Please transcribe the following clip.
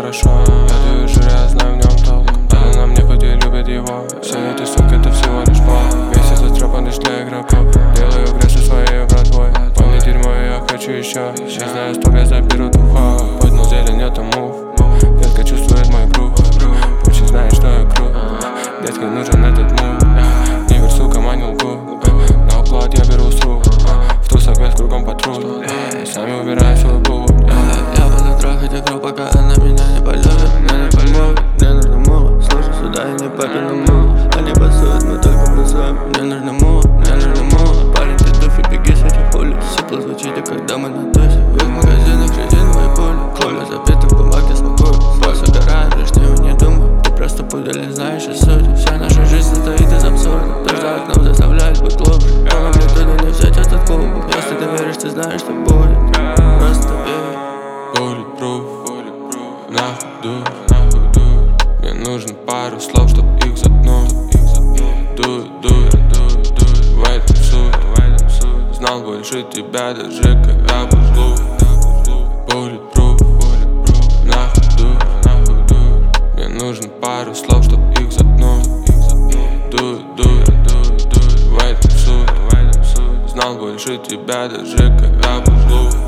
хорошо. Я вижу, я знаю в нем толк. Это на мне хоть и любит его. Все эти суки, это всего лишь пол. Весь этот рэп, он лишь для игроков. Делаю грязь со своей братвой. Помни дерьмо, я хочу еще. Не знаю, стоп, я заберу духов. Поднял зелень, это мув. Детка чувствует мой грув. Очень знает, что я крут. Детке нужен этот мув. Не верь, сука, манил губ. На уклад я беру с рук. В трусах весь кругом патруль. Сами убираю свой путь. Я буду трахать игру, пока она меня не полюбит. Мне не поможет, мне нужна мула. Слушай сюда, я не папина мула. Они басуют, мы только басуем. Мне нужна мула, мне нужна мула. Парень, ты дуфи, беги с этих улиц. Сипло звучите, когда мы на тусе. В их магазинах резиновые пули. Коля забиты в бумаге смакую. Просто угораю, лишнего не думаю. Ты просто пудель, не знаешь о сути. Вся наша жизнь состоит из абсурда. Дождь за окном заставляет быть глубже. Но мне туда не взять этот куб. Если ты веришь, ты знаешь, что будет. Просто верь. Bulletproof, на ходу. Мне нужно пару слов, чтоб их заткнуть. Дуй, в этом суть. Знал больше тебя, даже когда был глуп. Bulletproof, на ходу. Мне нужно пару слов, чтоб их заткнуть. Дуй, в этом суть. Знал больше тебя, даже когда был глуп.